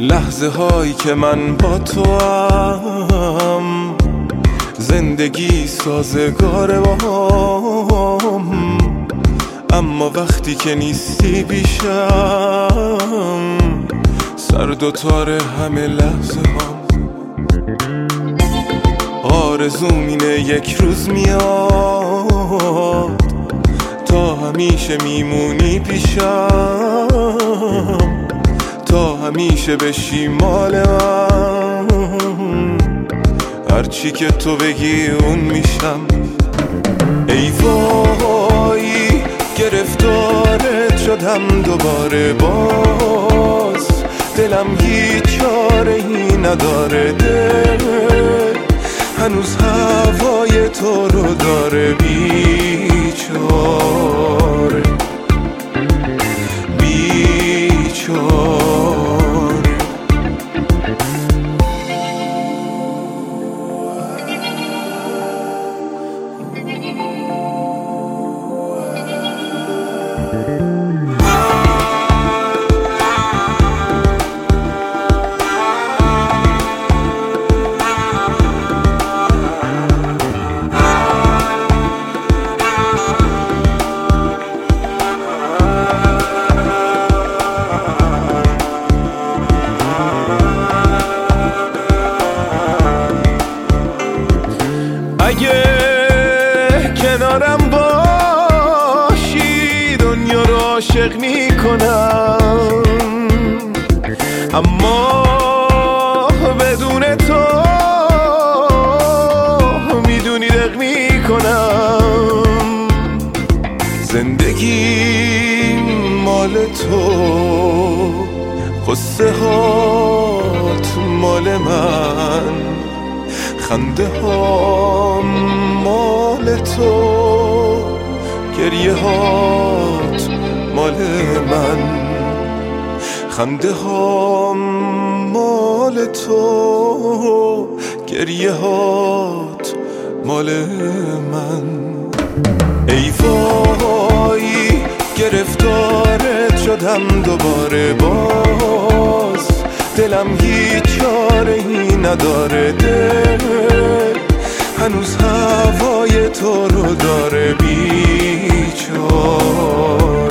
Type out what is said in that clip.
لحظه هایی که من با تو هم، زندگی سازگار باهم، اما وقتی که نیستی پیشم سرد و تار همه لحظه هم. آرزوم اینه یک روز میاد تا همیشه میمونی پیشم، تا همیشه بشی مال من، هرچی که تو بگی اون میشم. ای وای گرفتارت شدم دوباره، باز دلم هیچ چاره ای نداره، دل هنوز هوای تو رو داره، بیچاره بیچاره. اگه کنارم باشی دنیا رو عاشق میکنم، اما بدون تو میدونی دق میکنم. زندگی مال تو، قصه هات مال من، خنده ها مال تو، گریه هات مال من. خنده ها مال تو، گریه هات مال من. ای وای گرفتارت شدم دوباره، باز دلم هیچ چاره ای نداره، دل هنوز هوای تو رو داره، بیچاره